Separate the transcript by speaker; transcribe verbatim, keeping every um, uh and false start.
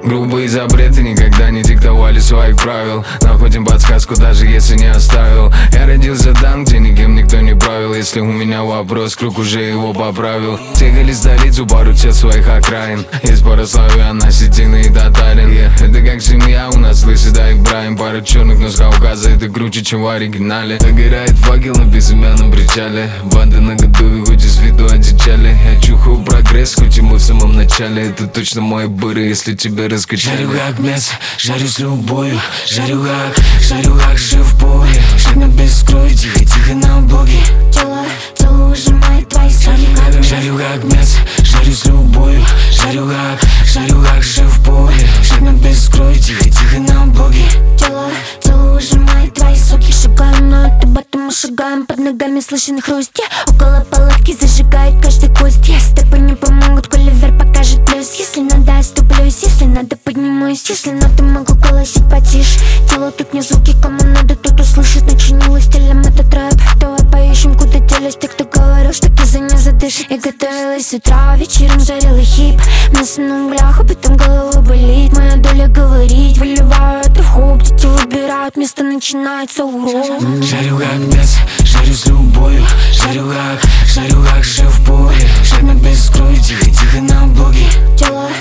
Speaker 1: Грубые запреты никогда не диктовали своих правил. Находим подсказку, даже если не оставил. Я родился там, где никем никто не правил. Если у меня вопрос, круг уже его поправил. Съехали в столицу, пару тел своих окраин. Из Парославия на Сетины и Татарин. yeah. Это как семья у нас, слышит, да и Брайан. Пара черных, но с Кавказа это круче, чем в оригинале. Догорает факел на безымянном причале. Банды на готове, хоть из виду одичали. Я чухаю прогресс, хоть и мы в самом начале. Это точно мои быры, если тебя раскачали.
Speaker 2: Жарю как мясо, жарю с любовью. Жарю как, жарю как же в поле. Жадно без крови, тихо-тихо на боги.
Speaker 3: Тело, тело ужимает твои соки.
Speaker 2: Жарю как мясо, жарю с любовью. Жарю как, жарю как же в поле. Жадно без крови, тихо-тихо на боги.
Speaker 3: Тело, тело ужимает твои соки. Шагаем, но это батом мы шагаем. Под ногами слышен хруст. Около палатки зажигает каждый куст. Степы не помогут, коли вверх покажет плюс. Если надо, оступлюсь, если надо, поднимусь. Если надо, могу голосить потише. Тело тут не звуки, кому надо, тот услышит. Начинилось стилем этот рэп. Давай поищем, куда делись те, кто говорил, что киза не задышит. Я готовилась с утра, вечером жарила хип. Мясо на углях, а потом голова болит. Моя доля говорить, выливаю это в хоп. Дети выбирают место, начинается урок.
Speaker 2: Жарю как мясо, жарю с любовью. Жарю как, жарю как же в поле. Жадно без крови, тихо-тихо на боги.
Speaker 3: Тело,